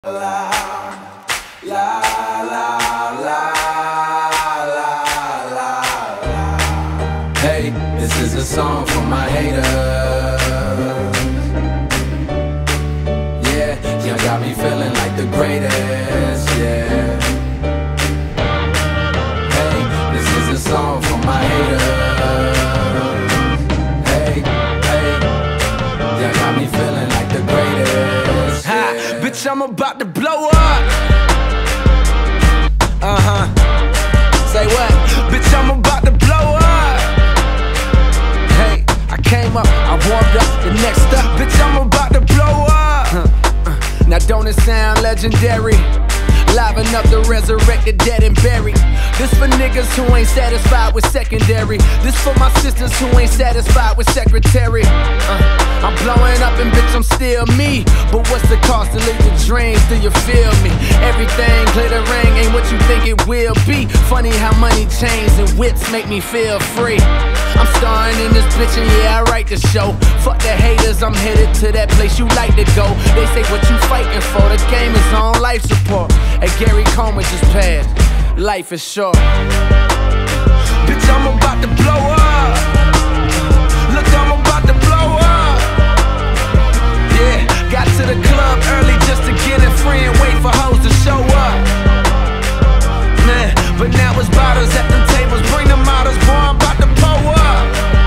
La, la, la, la, la, la. Hey, this is a song for my haters. Yeah, y'all got me feeling like the greatest, yeah. Hey, this is a song for my haters. Hey, hey, y'all got me feeling like the greatest, yeah. Bitch, I'm about to blow up. Say what? Bitch, I'm about to blow up. Hey, I came up, I warmed up. The next up, bitch, I'm about to blow up. Now don't it sound legendary? Liven up the resurrected, dead and buried. This for niggas who ain't satisfied with secondary. This for my sisters who ain't satisfied with secretary. I'm blowing up and bitch, I'm still me. But what's the cost to live your dreams? Do you feel me? Everything glittering ain't what you think it will be. Funny how money, chains, and whips make me feel free. I'm starring in this bitch and yeah, I write the show. Fuck the haters, I'm headed to that place you like to go. They say what you fighting for, the game is on life support. Hey, Gary Coleman just passed, life is short. Bitch, I'm about to blow up. Look, I'm about to blow up. Yeah, got to the club early just to get it free and wait for hoes to show up. Man, but now it's bottles at them tables, bring them models, boy, I'm about to pull up.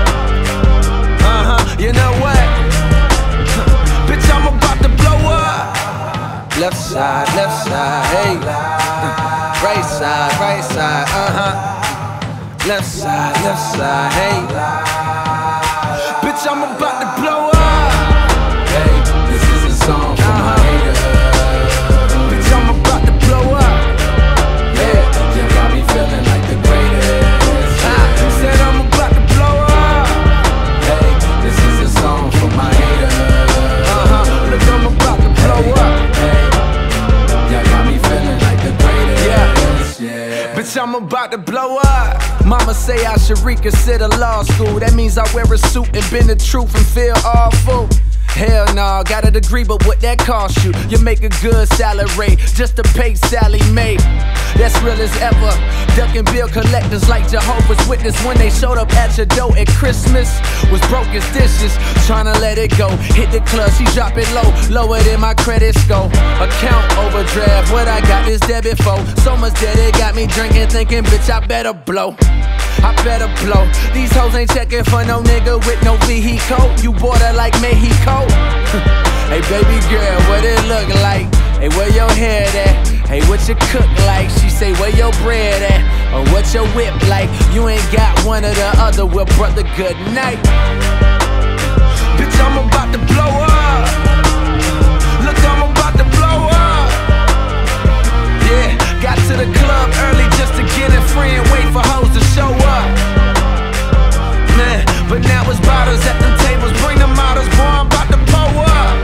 You know what? Bitch, I'm about to blow up. Left side, hey. Right side, Left side, hey. Bitch, I'm about to blow up. Hey, this is a song for my haters. Bitch, I'm about to blow up. Yeah, you got me feeling like the greatest. Said I'm about to blow up. Hey, this is a song for my haters. Look, I'm about to blow up. Hey, y'all got me feeling like the greatest. Yeah. Bitch, I'm about to blow up. Mama say I should reconsider law school. That means I wear a suit and bend the truth and feel awful. Hell no, got a degree, but what that cost you? You make a good salary just to pay Sally Mae. That's real as ever. Ducking bill collectors like Jehovah's Witness when they showed up at your door at Christmas. Was broke as dishes, tryna let it go. Hit the club, she drop it low, lower than my credit score. Account overdraft, what I got is debit for. So much debt it got me drinking, thinking, bitch, I better blow. I better blow. These hoes ain't checking for no nigga with no vehicle. You border like Mexico. Hey baby girl, what it look like? Hey, where your hair at? Hey, what you cook like? She say, where your bread at? Or what your whip like? You ain't got one or the other, well brother, good night. Bitch, I'm about to blow up. Look, I'm about to blow up. Yeah, got to the club early just to get it free and wait for hoes to show up. Man, but now it's bottles at them tables, bring them models, boy, I'm about to pull up.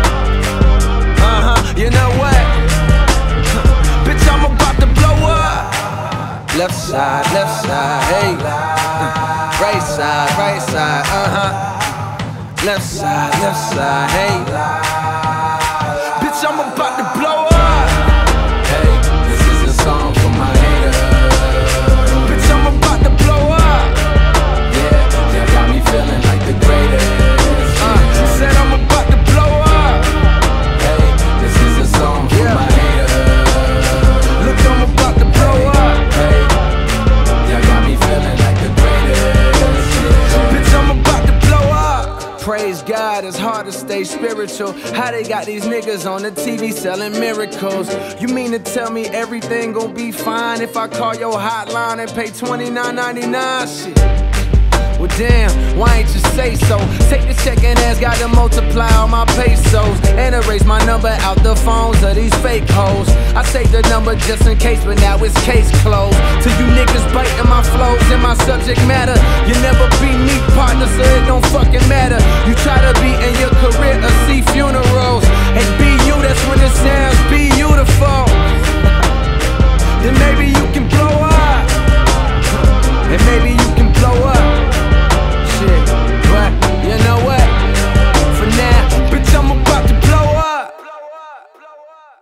You know what? Bitch, I'm about to blow up. Left side, hey. Right side, Left side, hey. Bitch, I'm about to blow up. Hey, this is a song for my haters. Bitch, I'm about to blow up. Yeah, y'all got me feeling like the greatest. Said I'm about to blow up. Hey, this is a song for my haters. Look, I'm about to blow up. Hey, y'all got me feeling like the greatest. Yeah. Bitch, I'm about to blow up. Praise God, it's hard to stay spiritual. How they got these niggas on the TV selling miracles? You mean to tell me everything gon' be fine if I call your hotline and pay $29.99? Shit. Well damn, why ain't you say so? Take the check and ask God to multiply all my pesos and erase my number out the phones of these fake hoes. I saved the number just in case, but now it's case closed. To you niggas biting my flows and my subject matter, you never be me partner, so it don't fucking matter. You try to be in your career or see funerals and be you, that's when it sounds